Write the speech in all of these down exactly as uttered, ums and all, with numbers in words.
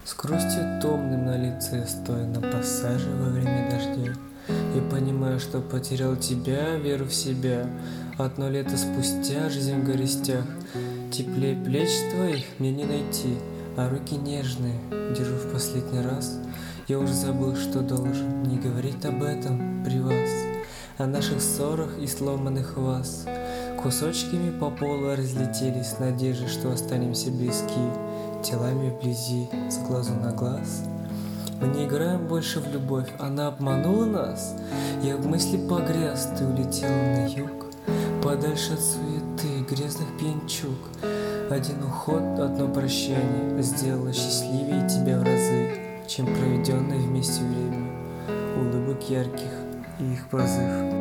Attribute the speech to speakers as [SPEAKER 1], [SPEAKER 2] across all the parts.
[SPEAKER 1] С грустью томным на лице, стоя на пассаже во время дождя, и понимаю, что потерял тебя, веру в себя. Одно лето спустя, жизнь в горестях, теплее плеч твоих мне не найти, а руки нежные держу в последний раз. Я уже забыл, что должен не говорить об этом при вас, о наших ссорах и сломанных вас. Кусочками по полу разлетелись с надеждой, что останемся близки, телами вблизи, с глазу на глаз. Мы не играем больше в любовь, она обманула нас. Я в мысли погряз, ты улетела на юг, подальше от суеты, грязных пьянчуг. Один уход, одно прощание сделало счастливее тебя в разы, чем проведенное вместе время, улыбок ярких и их позыв.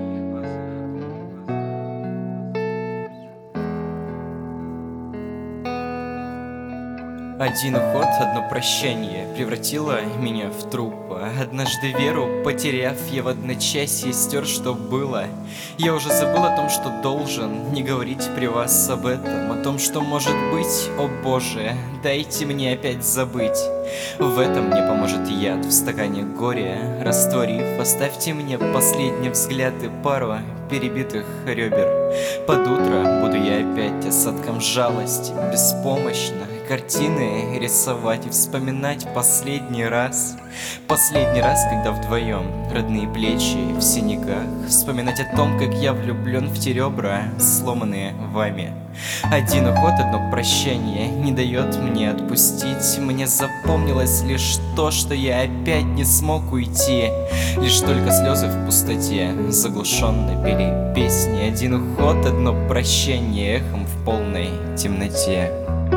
[SPEAKER 2] Один уход, одно прощание превратило меня в труп. Однажды веру потеряв, я в одночасье стер, что было. Я уже забыл о том, что должен не говорить при вас об этом, о том, что может быть. О Боже, дайте мне опять забыть. В этом мне поможет яд в стакане горя, растворив. Оставьте мне последний взгляд и пару перебитых ребер. Под утро буду я опять осадком жалости, беспомощно картины рисовать и вспоминать последний раз. Последний раз, когда вдвоем, родные плечи в синяках, вспоминать о том, как я влюблен в те ребра, сломанные вами. Один уход, одно прощание не дает мне отпустить. Мне запомнилось лишь то, что я опять не смог уйти. Лишь только слезы в пустоте заглушенно пели песни. Один уход, одно прощание эхом в полной темноте.